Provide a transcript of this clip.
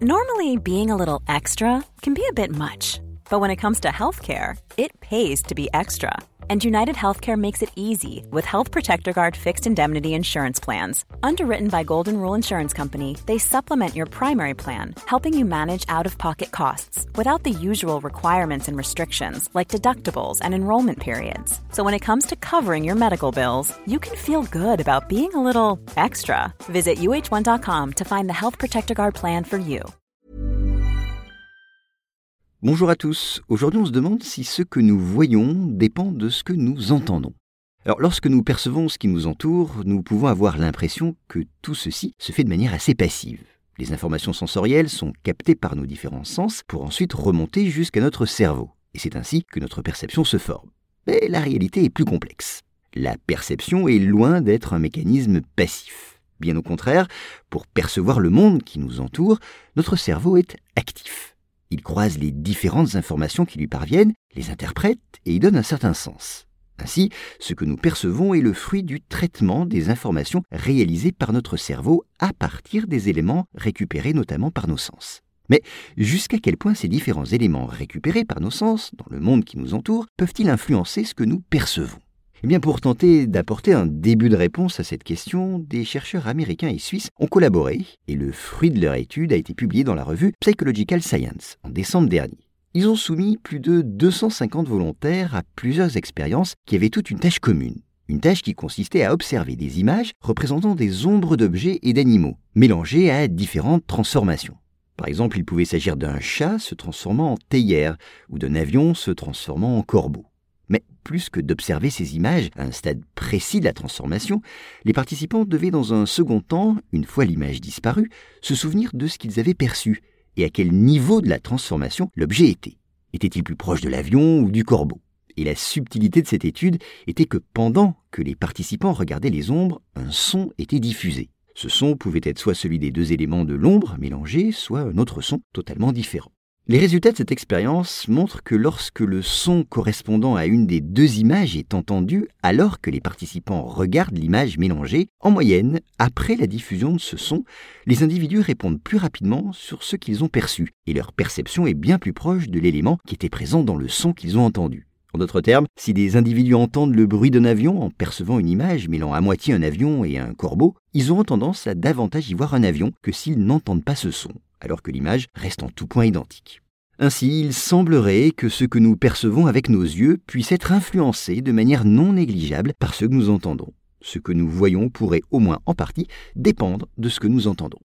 Normally, being a little extra can be a bit much, but when it comes to healthcare, it pays to be extra. And United Healthcare makes it easy with Health Protector Guard fixed indemnity insurance plans. Underwritten by Golden Rule Insurance Company, they supplement your primary plan, helping you manage out-of-pocket costs without the usual requirements and restrictions like deductibles and enrollment periods. So when it comes to covering your medical bills, you can feel good about being a little extra. Visit uh1.com to find the Health Protector Guard plan for you. Bonjour à tous. Aujourd'hui, on se demande si ce que nous voyons dépend de ce que nous entendons. Alors, lorsque nous percevons ce qui nous entoure, nous pouvons avoir l'impression que tout ceci se fait de manière assez passive. Les informations sensorielles sont captées par nos différents sens pour ensuite remonter jusqu'à notre cerveau. Et c'est ainsi que notre perception se forme. Mais la réalité est plus complexe. La perception est loin d'être un mécanisme passif. Bien au contraire, pour percevoir le monde qui nous entoure, notre cerveau est actif. Il croise les différentes informations qui lui parviennent, les interprète et y donne un certain sens. Ainsi, ce que nous percevons est le fruit du traitement des informations réalisées par notre cerveau à partir des éléments récupérés notamment par nos sens. Mais jusqu'à quel point ces différents éléments récupérés par nos sens dans le monde qui nous entoure peuvent-ils influencer ce que nous percevons ? Eh bien, pour tenter d'apporter un début de réponse à cette question, des chercheurs américains et suisses ont collaboré et le fruit de leur étude a été publié dans la revue Psychological Science en décembre dernier. Ils ont soumis plus de 250 volontaires à plusieurs expériences qui avaient toutes une tâche commune. Une tâche qui consistait à observer des images représentant des ombres d'objets et d'animaux, mélangées à différentes transformations. Par exemple, il pouvait s'agir d'un chat se transformant en théière ou d'un avion se transformant en corbeau. Mais plus que d'observer ces images à un stade précis de la transformation, les participants devaient dans un second temps, une fois l'image disparue, se souvenir de ce qu'ils avaient perçu et à quel niveau de la transformation l'objet était. Était-il plus proche de l'avion ou du corbeau ? Et la subtilité de cette étude était que pendant que les participants regardaient les ombres, un son était diffusé. Ce son pouvait être soit celui des deux éléments de l'ombre mélangés, soit un autre son totalement différent. Les résultats de cette expérience montrent que lorsque le son correspondant à une des deux images est entendu alors que les participants regardent l'image mélangée, en moyenne, après la diffusion de ce son, les individus répondent plus rapidement sur ce qu'ils ont perçu et leur perception est bien plus proche de l'élément qui était présent dans le son qu'ils ont entendu. En d'autres termes, si des individus entendent le bruit d'un avion en percevant une image mêlant à moitié un avion et un corbeau, ils auront tendance à davantage y voir un avion que s'ils n'entendent pas ce son, alors que l'image reste en tout point identique. Ainsi, il semblerait que ce que nous percevons avec nos yeux puisse être influencé de manière non négligeable par ce que nous entendons. Ce que nous voyons pourrait au moins en partie dépendre de ce que nous entendons.